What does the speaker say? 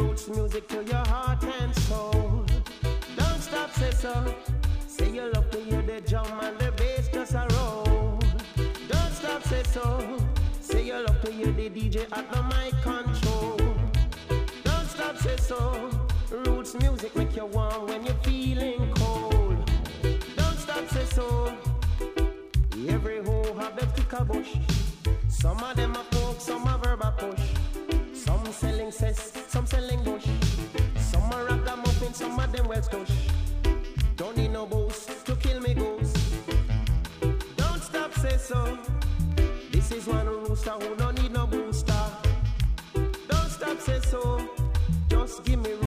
roots music to your heart and soul. Don't stop, say so. Say you love to hear the drum and the bass just a roll. Don't stop, say so. Say you love to hear the DJ at the mic control. Don't stop, say so. Roots music make you warm when you're feeling cold. Don't stop, say so. Every hoe have them stick a bush. Some of them are folk, some are verbal push. Some selling cess, some selling bush. Some are ragamuffin, some of them well stush. Don't need no boost to kill me ghost. Don't stop, say so. This is one rooster who don't need no booster. Don't stop, say so. Just give me